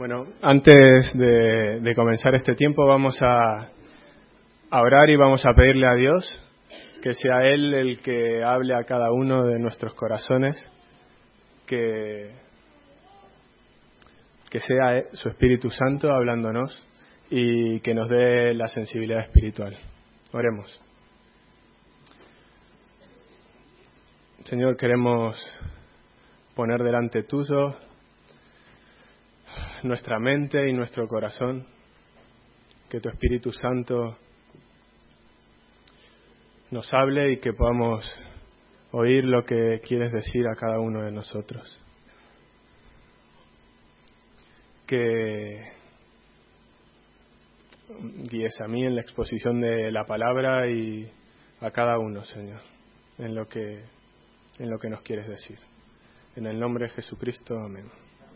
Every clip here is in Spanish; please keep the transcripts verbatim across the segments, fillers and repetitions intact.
Bueno, antes de, de comenzar este tiempo vamos a, a orar y vamos a pedirle a Dios que sea Él el que hable a cada uno de nuestros corazones, que, que sea su Espíritu Santo hablándonos y que nos dé la sensibilidad espiritual. Oremos. Señor, queremos poner delante tuyo nuestra mente y nuestro corazón, que tu Espíritu Santo nos hable y que podamos oír lo que quieres decir a cada uno de nosotros. Que guíes a mí en la exposición de la palabra y a cada uno, Señor, en lo que, en lo que nos quieres decir. En el nombre de Jesucristo, amén.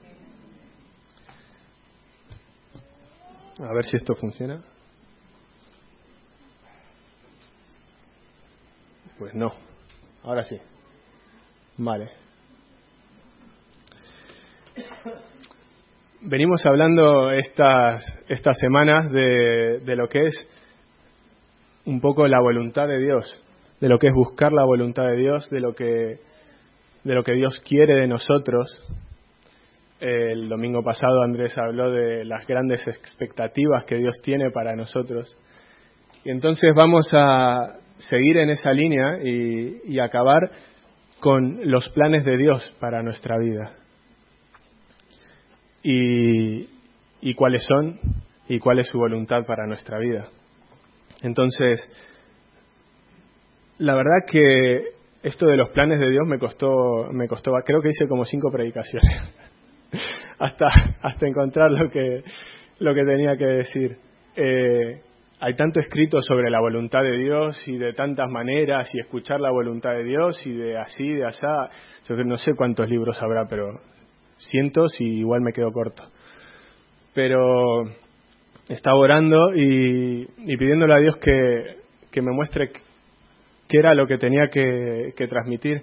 A ver si esto funciona. Pues no. Ahora sí. Vale. Venimos hablando estas, estas semanas de, de lo que es un poco la voluntad de Dios, de lo que es buscar la voluntad de Dios, de lo que, de lo que Dios quiere de nosotros. El domingo pasado Andrés habló de las grandes expectativas que Dios tiene para nosotros. Y entonces vamos a seguir en esa línea y, y acabar con los planes de Dios para nuestra vida. Y, y cuáles son y cuál es su voluntad para nuestra vida. Entonces, la verdad que esto de los planes de Dios me costó, me costó, creo que hice como cinco predicaciones. hasta hasta encontrar lo que lo que tenía que decir. Eh, hay tanto escrito sobre la voluntad de Dios y de tantas maneras y escuchar la voluntad de Dios y de así, de allá. Yo no sé cuántos libros habrá, pero cientos y igual me quedo corto. Pero estaba orando y, y pidiéndole a Dios que, que me muestre qué era lo que tenía que, que transmitir.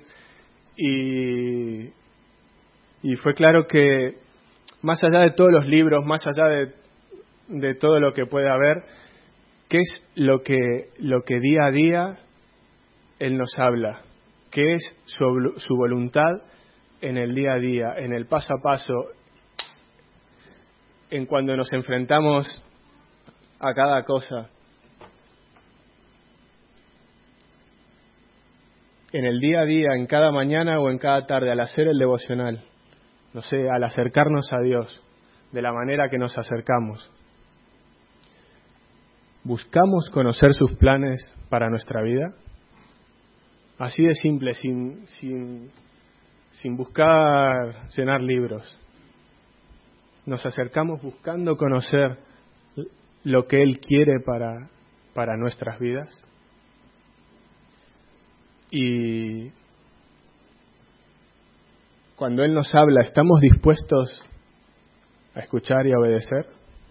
Y Y fue claro que más allá de todos los libros, más allá de, de todo lo que puede haber, ¿qué es lo que, lo que día a día Él nos habla? ¿Qué es su, su voluntad en el día a día, en el paso a paso, en cuando nos enfrentamos a cada cosa? En el día a día, en cada mañana o en cada tarde, al hacer el devocional. No sé, al acercarnos a Dios, de la manera que nos acercamos. ¿Buscamos conocer sus planes para nuestra vida? Así de simple, sin, sin, sin buscar llenar libros. Nos acercamos buscando conocer lo que Él quiere para, para nuestras vidas. Y cuando Él nos habla, ¿estamos dispuestos a escuchar y a obedecer?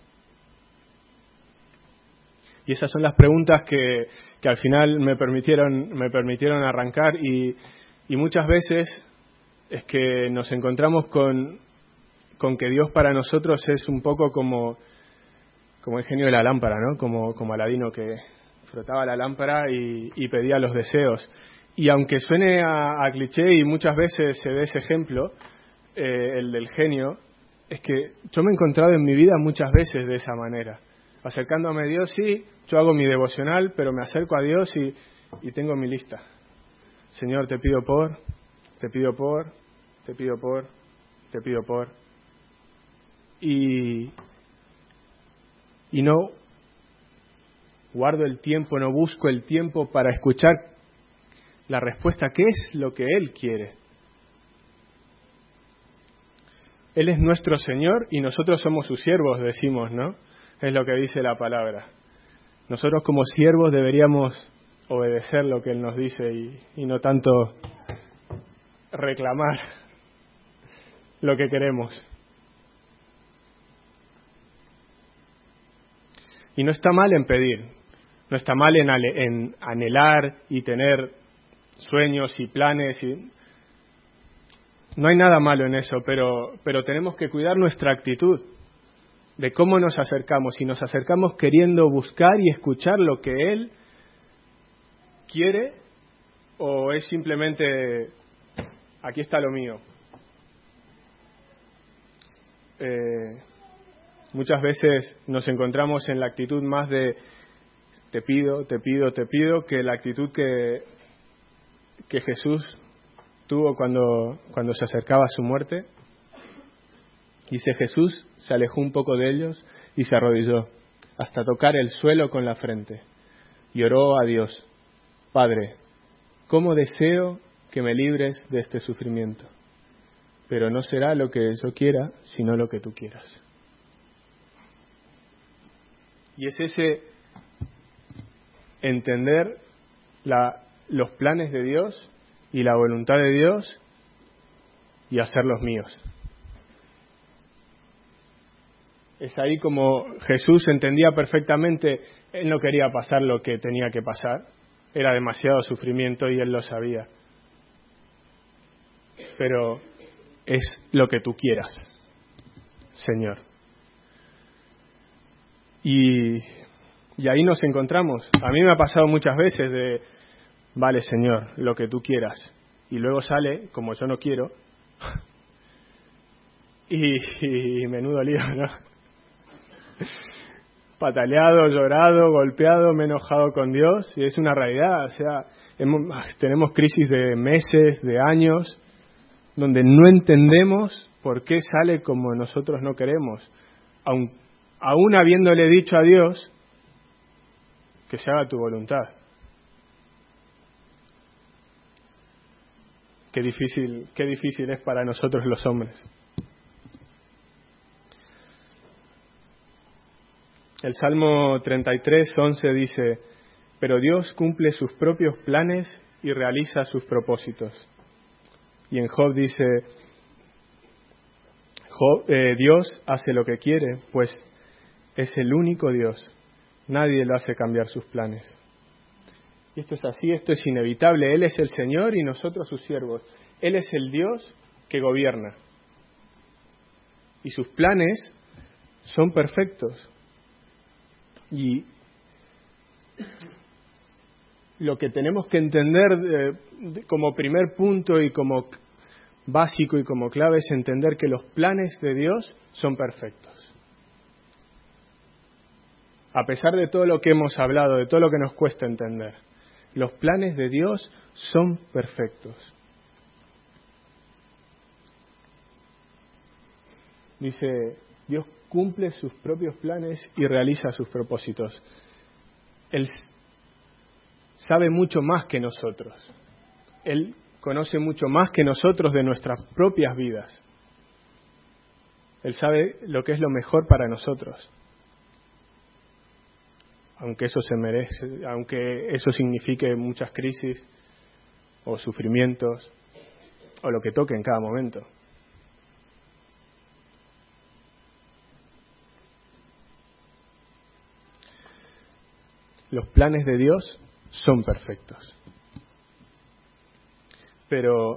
Y esas son las preguntas que, que al final me permitieron, me permitieron arrancar y, y muchas veces es que nos encontramos con, con que Dios para nosotros es un poco como, como el genio de la lámpara, ¿no? Como, como Aladino que frotaba la lámpara y, y pedía los deseos. Y aunque suene a, a cliché y muchas veces se ve ese ejemplo, eh, el del genio, es que yo me he encontrado en mi vida muchas veces de esa manera. Acercándome a Dios, sí, yo hago mi devocional, pero me acerco a Dios y, y tengo mi lista. Señor, te pido por, te pido por, te pido por, te pido por. Y, y no guardo el tiempo, no busco el tiempo para escuchar la respuesta, ¿qué es lo que Él quiere? Él es nuestro Señor y nosotros somos sus siervos, decimos, ¿no? Es lo que dice la palabra. Nosotros como siervos deberíamos obedecer lo que Él nos dice y, y no tanto reclamar lo que queremos. Y no está mal en pedir, no está mal en, ale, en anhelar y tener sueños y planes y no hay nada malo en eso, pero pero tenemos que cuidar nuestra actitud, de cómo nos acercamos, si nos acercamos queriendo buscar y escuchar lo que Él quiere, o es simplemente, aquí está lo mío. Eh, muchas veces nos encontramos en la actitud más de te pido, te pido, te pido, que la actitud que, que Jesús tuvo cuando, cuando se acercaba a su muerte. Dice: Jesús se alejó un poco de ellos y se arrodilló hasta tocar el suelo con la frente y oró a Dios: Padre, cómo deseo que me libres de este sufrimiento, pero no será lo que yo quiera, sino lo que tú quieras. Y es ese entender la, los planes de Dios y la voluntad de Dios y hacer los míos. Es ahí como Jesús entendía perfectamente, Él no quería pasar lo que tenía que pasar, era demasiado sufrimiento y Él lo sabía. Pero es lo que tú quieras, Señor. Y, y ahí nos encontramos. A mí me ha pasado muchas veces de, vale, Señor, lo que tú quieras. Y luego sale, como yo no quiero, y, y menudo lío, ¿no? Pataleado, llorado, golpeado, me he enojado con Dios, y es una realidad. O sea, hemos, tenemos crisis de meses, de años, donde no entendemos por qué sale como nosotros no queremos, aun, aún habiéndole dicho a Dios que se haga tu voluntad. Qué difícil, qué difícil es para nosotros los hombres. El Salmo treinta y tres, once dice: pero Dios cumple sus propios planes y realiza sus propósitos. Y en Job dice: Job, eh, Dios hace lo que quiere, pues es el único Dios. Nadie lo hace cambiar sus planes. Y esto es así, esto es inevitable. Él es el Señor y nosotros sus siervos. Él es el Dios que gobierna. Y sus planes son perfectos. Y lo que tenemos que entender eh, como primer punto y como básico y como clave es entender que los planes de Dios son perfectos. A pesar de todo lo que hemos hablado, de todo lo que nos cuesta entender, los planes de Dios son perfectos. Dice, Dios cumple sus propios planes y realiza sus propósitos. Él sabe mucho más que nosotros. Él conoce mucho más que nosotros de nuestras propias vidas. Él sabe lo que es lo mejor para nosotros. Aunque eso se merece, aunque eso signifique muchas crisis o sufrimientos o lo que toque en cada momento. Los planes de Dios son perfectos. Pero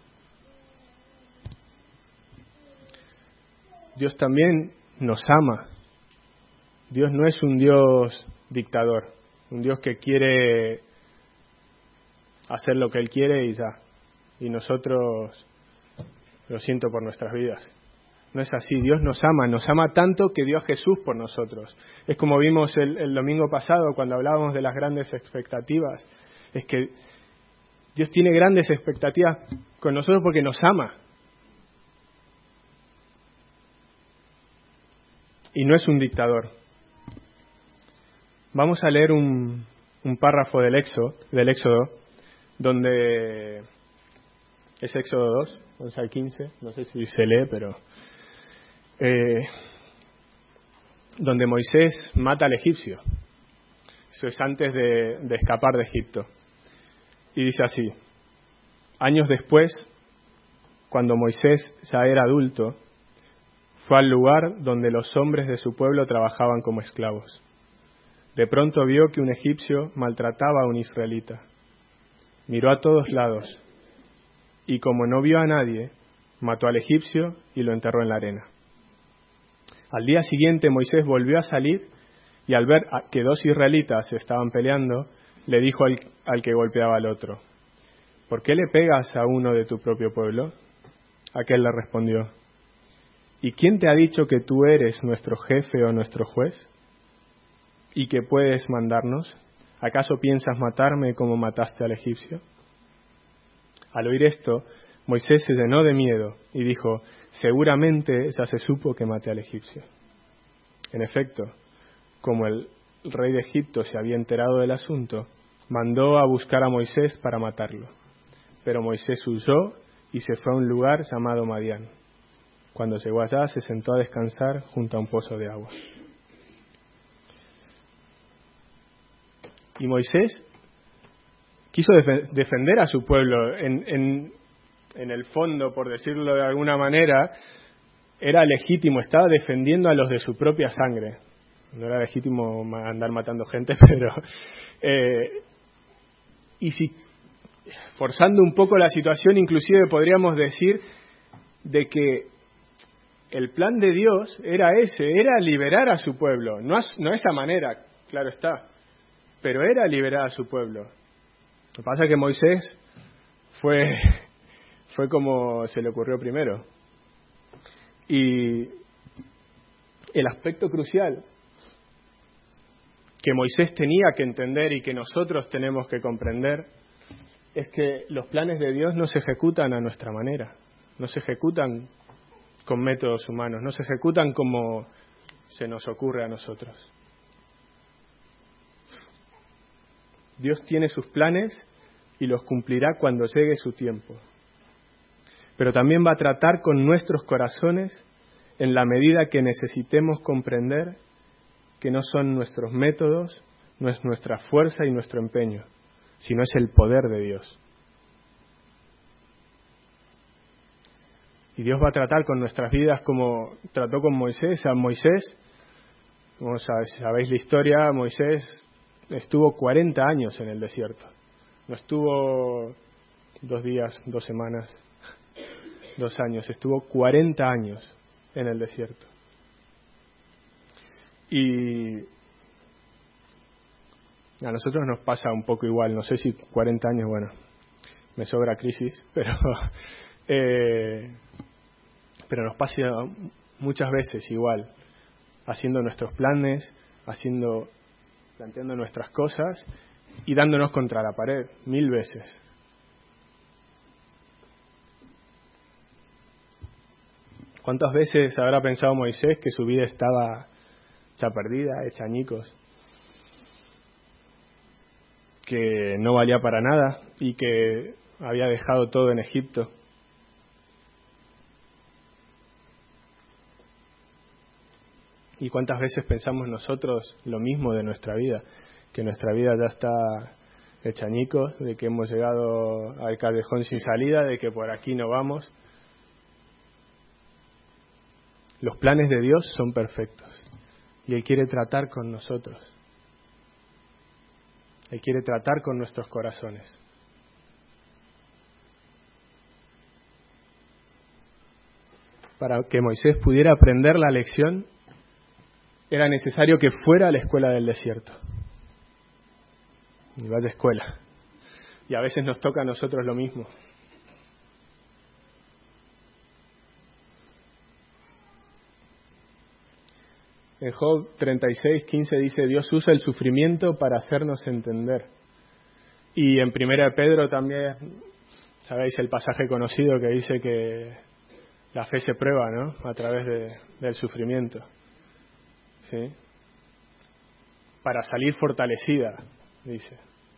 Dios también nos ama. Dios no es un Dios dictador, un Dios que quiere hacer lo que Él quiere y ya. Y nosotros lo siento por nuestras vidas. No es así, Dios nos ama, nos ama tanto que dio a Jesús por nosotros. Es como vimos el, el domingo pasado cuando hablábamos de las grandes expectativas. Es que Dios tiene grandes expectativas con nosotros porque nos ama. Y no es un dictador. Vamos a leer un, un párrafo del Éxodo, del Éxodo, donde es Éxodo dos, once al quince, no sé si se lee, pero eh, donde Moisés mata al egipcio. Eso es antes de, de escapar de Egipto. Y dice así: años después, cuando Moisés ya era adulto, fue al lugar donde los hombres de su pueblo trabajaban como esclavos. De pronto vio que un egipcio maltrataba a un israelita. Miró a todos lados y como no vio a nadie, mató al egipcio y lo enterró en la arena. Al día siguiente Moisés volvió a salir y al ver que dos israelitas se estaban peleando, le dijo al, al que golpeaba al otro: ¿por qué le pegas a uno de tu propio pueblo? Aquel le respondió: ¿y quién te ha dicho que tú eres nuestro jefe o nuestro juez? ¿Y que puedes mandarnos? ¿Acaso piensas matarme como mataste al egipcio? Al oír esto, Moisés se llenó de miedo y dijo: seguramente ya se supo que maté al egipcio. En efecto, como el rey de Egipto se había enterado del asunto, mandó a buscar a Moisés para matarlo. Pero Moisés huyó y se fue a un lugar llamado Madián. Cuando llegó allá, se sentó a descansar junto a un pozo de agua. Y Moisés quiso def- defender a su pueblo. En, en, en el fondo, por decirlo de alguna manera, era legítimo, estaba defendiendo a los de su propia sangre. No era legítimo andar matando gente, pero... Eh, y si, forzando un poco la situación, inclusive podríamos decir de que el plan de Dios era ese, era liberar a su pueblo. No, no esa manera, claro está, pero era liberar a su pueblo. Lo que pasa es que Moisés fue, fue como se le ocurrió primero. Y el aspecto crucial que Moisés tenía que entender y que nosotros tenemos que comprender es que los planes de Dios no se ejecutan a nuestra manera, no se ejecutan con métodos humanos, no se ejecutan como se nos ocurre a nosotros. Dios tiene sus planes y los cumplirá cuando llegue su tiempo. Pero también va a tratar con nuestros corazones en la medida que necesitemos comprender que no son nuestros métodos, no es nuestra fuerza y nuestro empeño, sino es el poder de Dios. Y Dios va a tratar con nuestras vidas como trató con Moisés. A Moisés, como sabéis la historia, Moisés estuvo cuarenta años en el desierto. No estuvo dos días, dos semanas, dos años. Estuvo cuarenta años en el desierto. Y a nosotros nos pasa un poco igual. No sé si cuarenta años, bueno, me sobra crisis, pero... Eh, pero nos pasa muchas veces igual, haciendo nuestros planes, haciendo, planteando nuestras cosas y dándonos contra la pared mil veces. ¿Cuántas veces habrá pensado Moisés que su vida estaba ya perdida, hecha añicos, que no valía para nada y que había dejado todo en Egipto? ¿Y cuántas veces pensamos nosotros lo mismo de nuestra vida? Que nuestra vida ya está hecha añicos, de que hemos llegado al callejón sin salida, de que por aquí no vamos. Los planes de Dios son perfectos y Él quiere tratar con nosotros. Él quiere tratar con nuestros corazones. Para que Moisés pudiera aprender la lección, era necesario que fuera a la escuela del desierto. Y vaya escuela. Y a veces nos toca a nosotros lo mismo. En Job treinta y seis, quince dice: Dios usa el sufrimiento para hacernos entender. Y en Primera de Pedro también, sabéis el pasaje conocido que dice que la fe se prueba, ¿no? A través de, del sufrimiento. ¿Sí? Para salir fortalecida, dice.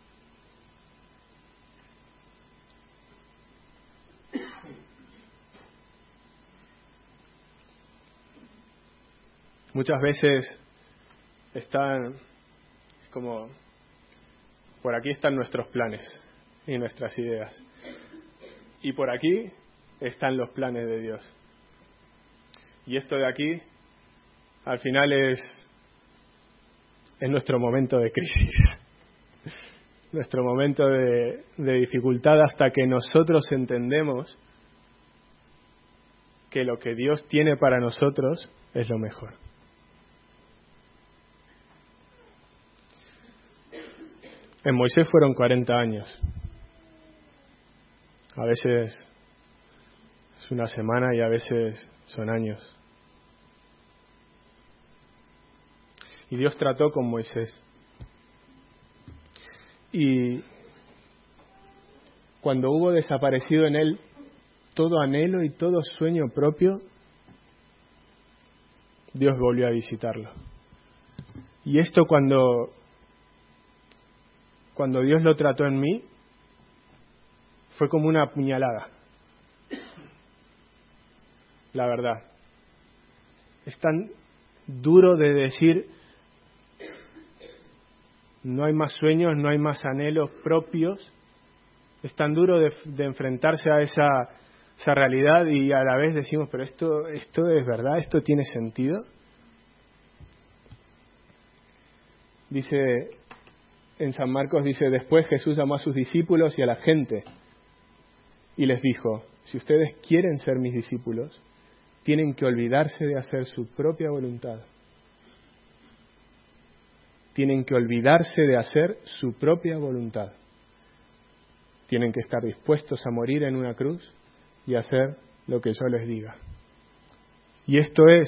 Muchas veces están como, por aquí están nuestros planes y nuestras ideas. Y por aquí están los planes de Dios. Y esto de aquí, al final es, es nuestro momento de crisis, nuestro momento de, de dificultad, hasta que nosotros entendemos que lo que Dios tiene para nosotros es lo mejor. En Moisés fueron cuarenta años. A veces es una semana y a veces son años. Y Dios trató con Moisés. Y cuando hubo desaparecido en él todo anhelo y todo sueño propio, Dios volvió a visitarlo. Y esto cuando, cuando Dios lo trató en mí, fue como una puñalada. La verdad. Es tan duro de decir, no hay más sueños, no hay más anhelos propios. Es tan duro de, de enfrentarse a esa, esa realidad y a la vez decimos, pero esto, esto es verdad, esto tiene sentido. Dice, en San Marcos dice, después Jesús llamó a sus discípulos y a la gente y les dijo, si ustedes quieren ser mis discípulos, tienen que olvidarse de hacer su propia voluntad. Tienen que olvidarse de hacer su propia voluntad. Tienen que estar dispuestos a morir en una cruz y hacer lo que yo les diga. Y esto es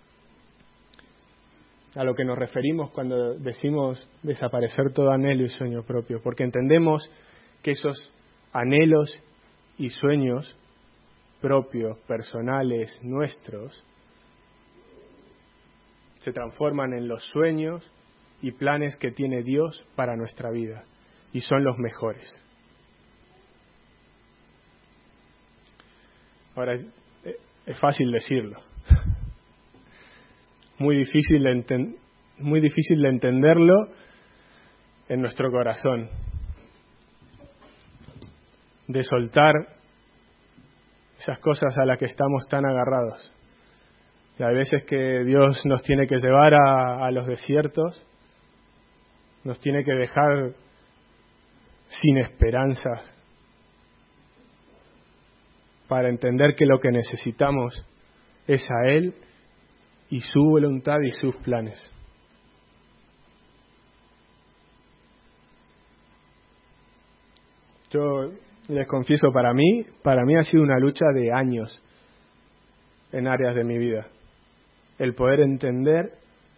a lo que nos referimos cuando decimos desaparecer todo anhelo y sueño propio, porque entendemos que esos anhelos y sueños propios, personales, nuestros, se transforman en los sueños y planes que tiene Dios para nuestra vida, y son los mejores. Ahora, es fácil decirlo, muy difícil de enten- muy difícil de entenderlo en nuestro corazón, de soltar esas cosas a las que estamos tan agarrados. Y hay veces que Dios nos tiene que llevar a, a los desiertos, nos tiene que dejar sin esperanzas, para entender que lo que necesitamos es a Él y su voluntad y sus planes. Yo les confieso, para mí, para mí ha sido una lucha de años en áreas de mi vida. El poder entender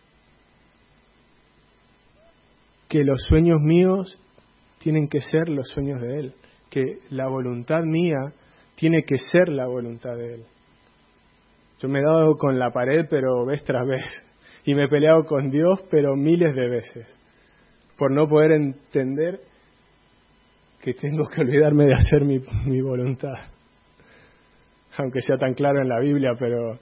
que los sueños míos tienen que ser los sueños de Él, que la voluntad mía tiene que ser la voluntad de Él. Yo me he dado con la pared, pero vez tras vez, y me he peleado con Dios, pero miles de veces, por no poder entender que tengo que olvidarme de hacer mi, mi voluntad. Aunque sea tan claro en la Biblia, pero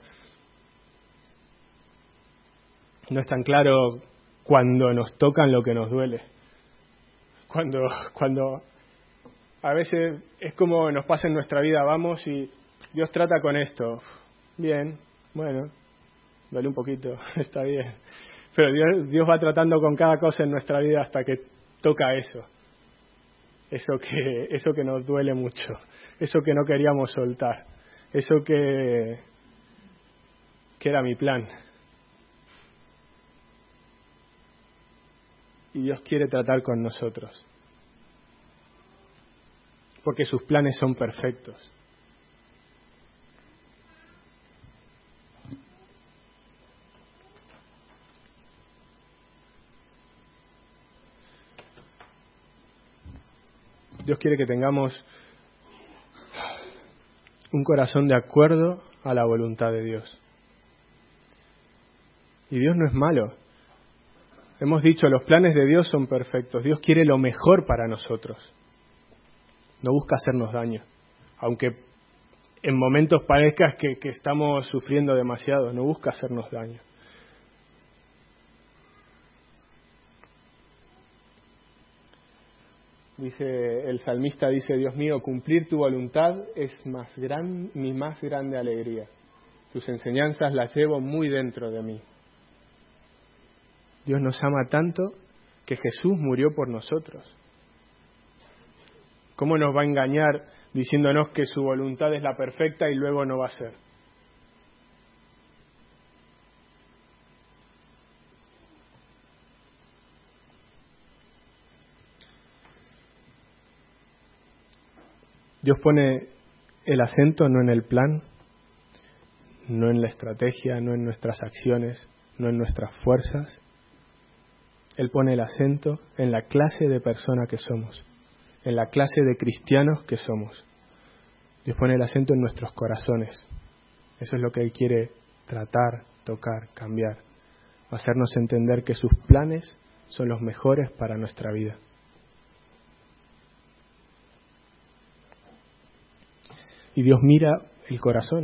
no es tan claro cuando nos tocan lo que nos duele. Cuando, cuando a veces es como nos pasa en nuestra vida, vamos y Dios trata con esto. Bien, bueno, duele un poquito, está bien. Pero Dios, Dios va tratando con cada cosa en nuestra vida hasta que toca eso. Eso que, eso que nos duele mucho, eso que no queríamos soltar, eso que, que era mi plan. Y Dios quiere tratar con nosotros, porque sus planes son perfectos. Dios quiere que tengamos un corazón de acuerdo a la voluntad de Dios. Y Dios no es malo. Hemos dicho, los planes de Dios son perfectos. Dios quiere lo mejor para nosotros. No busca hacernos daño. Aunque en momentos parezca que, que estamos sufriendo demasiado, no busca hacernos daño. Dice el salmista, dice, Dios mío, cumplir tu voluntad es más gran, mi más grande alegría. Tus enseñanzas las llevo muy dentro de mí. Dios nos ama tanto que Jesús murió por nosotros. ¿Cómo nos va a engañar diciéndonos que su voluntad es la perfecta y luego no va a ser? Dios pone el acento no en el plan, no en la estrategia, no en nuestras acciones, no en nuestras fuerzas. Él pone el acento en la clase de persona que somos, en la clase de cristianos que somos. Dios pone el acento en nuestros corazones. Eso es lo que Él quiere tratar, tocar, cambiar. Hacernos entender que sus planes son los mejores para nuestra vida. Y Dios mira el corazón.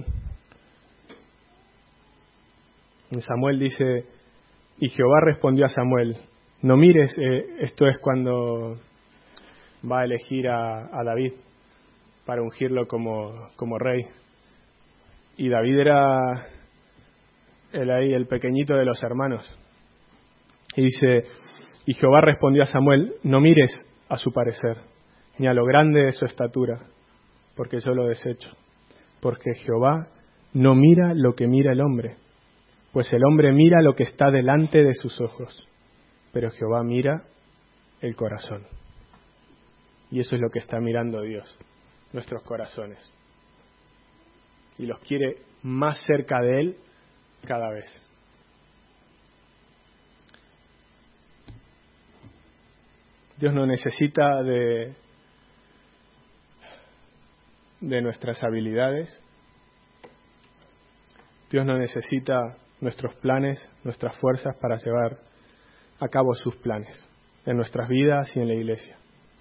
En Samuel dice, y Jehová respondió a Samuel, no mires, eh, esto es cuando va a elegir a, a David para ungirlo como, como rey. Y David era el, ahí, el pequeñito de los hermanos. Y dice, y Jehová respondió a Samuel, no mires a su parecer, ni a lo grande de su estatura, porque yo lo desecho. Porque Jehová no mira lo que mira el hombre, pues el hombre mira lo que está delante de sus ojos, pero Jehová mira el corazón. Y eso es lo que está mirando Dios, nuestros corazones. Y los quiere más cerca de Él cada vez. Dios no necesita de, de nuestras habilidades. Dios no necesita nuestros planes, nuestras fuerzas para llevar a cabo sus planes en nuestras vidas y en la iglesia.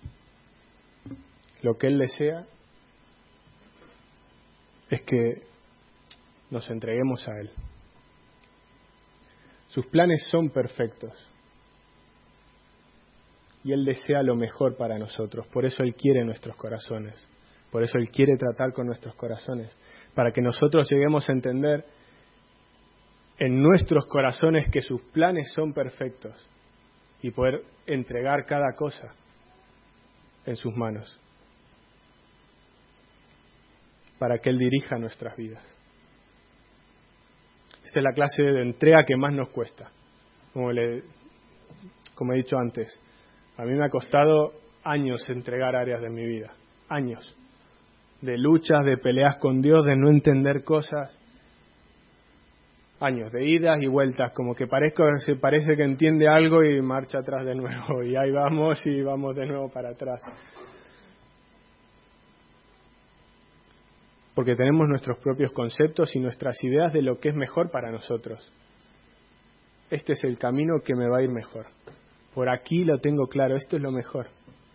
Lo que Él desea es que nos entreguemos a Él. Sus planes son perfectos y Él desea lo mejor para nosotros. Por eso Él quiere nuestros corazones. Por eso Él quiere tratar con nuestros corazones, para que nosotros lleguemos a entender en nuestros corazones que sus planes son perfectos y poder entregar cada cosa en sus manos para que Él dirija nuestras vidas. Esta es la clase de entrega que más nos cuesta. Como, le, como he dicho antes, a mí me ha costado años entregar áreas de mi vida, años de luchas, de peleas con Dios, de no entender cosas. Años de idas y vueltas, como que parezco, se parece que entiende algo y marcha atrás de nuevo, y ahí vamos y vamos de nuevo para atrás. Porque tenemos nuestros propios conceptos y nuestras ideas de lo que es mejor para nosotros. Este es el camino que me va a ir mejor. Por aquí lo tengo claro, esto es lo mejor.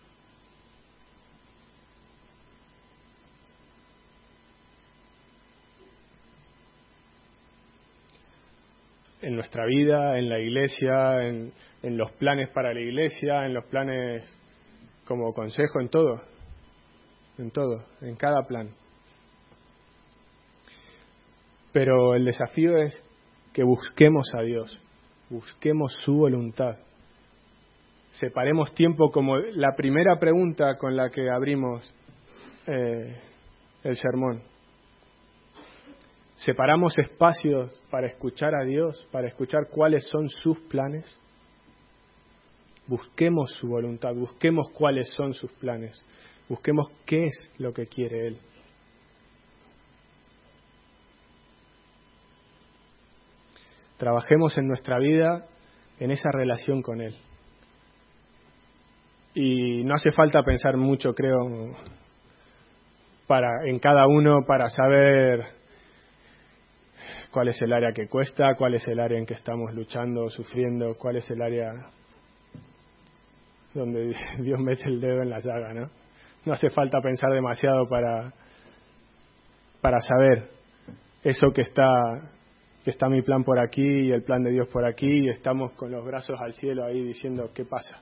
En nuestra vida, en la iglesia, en, en los planes para la iglesia, en los planes como consejo, en todo, en todo, en cada plan. Pero el desafío es que busquemos a Dios, busquemos su voluntad. Separemos tiempo, como la primera pregunta con la que abrimos eh, el sermón. ¿Separamos espacios para escuchar a Dios, para escuchar cuáles son sus planes? Busquemos su voluntad, busquemos cuáles son sus planes, busquemos qué es lo que quiere Él. Trabajemos en nuestra vida en esa relación con Él. Y no hace falta pensar mucho, creo, para en cada uno para saber cuál es el área que cuesta, cuál es el área en que estamos luchando, sufriendo, cuál es el área donde Dios mete el dedo en la llaga, ¿no? No hace falta pensar demasiado para, para saber eso que está, que está mi plan por aquí y el plan de Dios por aquí, y estamos con los brazos al cielo ahí diciendo, ¿qué pasa?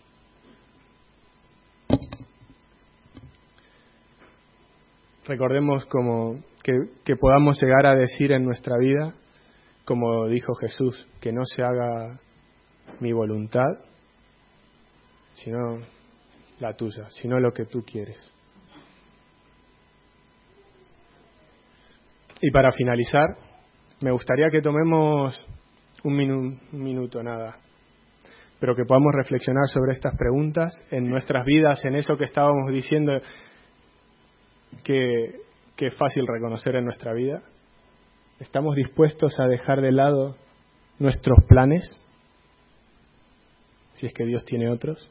Recordemos como que, que podamos llegar a decir en nuestra vida, como dijo Jesús, que no se haga mi voluntad, sino la tuya, sino lo que tú quieres. Y para finalizar, me gustaría que tomemos un, minu- un minuto, nada, pero que podamos reflexionar sobre estas preguntas en nuestras vidas, en eso que estábamos diciendo. que, que es fácil reconocer en nuestra vida? ¿Estamos dispuestos a dejar de lado nuestros planes, si es que Dios tiene otros?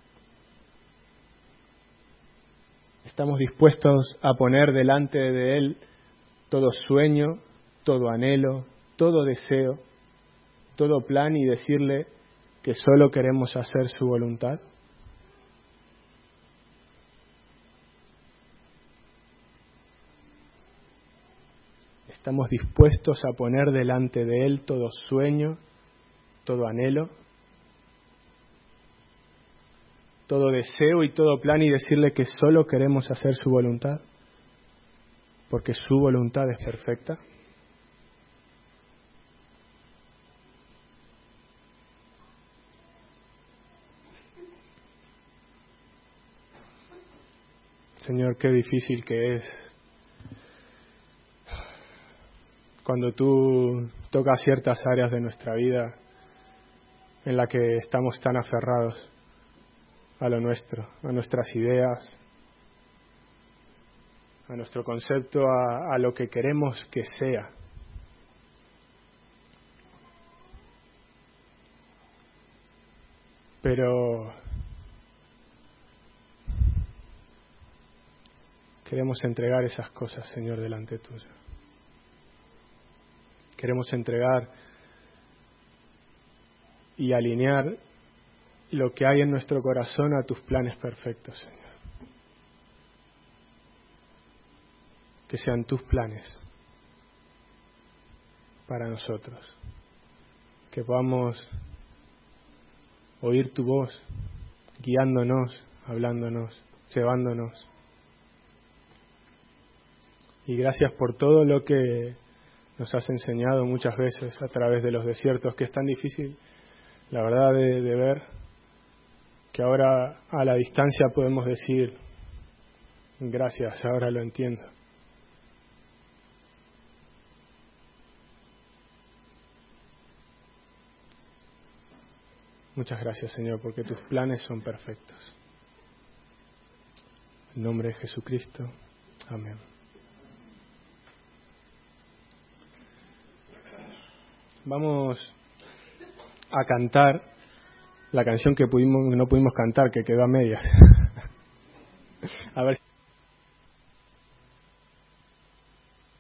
¿Estamos dispuestos a poner delante de Él todo sueño, todo anhelo, todo deseo, todo plan y decirle que solo queremos hacer su voluntad? ¿Estamos dispuestos a poner delante de Él todo sueño, todo anhelo, todo deseo y todo plan y decirle que solo queremos hacer su voluntad? Porque su voluntad es perfecta. Señor, qué difícil que es cuando tú tocas ciertas áreas de nuestra vida en la que estamos tan aferrados a lo nuestro, a nuestras ideas, a nuestro concepto, a, a lo que queremos que sea. Pero queremos entregar esas cosas, Señor, delante tuyo. Queremos entregar y alinear lo que hay en nuestro corazón a tus planes perfectos, Señor. Que sean tus planes para nosotros. Que podamos oír tu voz, guiándonos, hablándonos, llevándonos. Y gracias por todo lo que nos has enseñado muchas veces a través de los desiertos, que es tan difícil, la verdad, de, de ver, que ahora a la distancia podemos decir, gracias, ahora lo entiendo. Muchas gracias, Señor, porque tus planes son perfectos. En nombre de Jesucristo. Amén. Vamos a cantar la canción que pudimos, no pudimos cantar, que quedó a medias.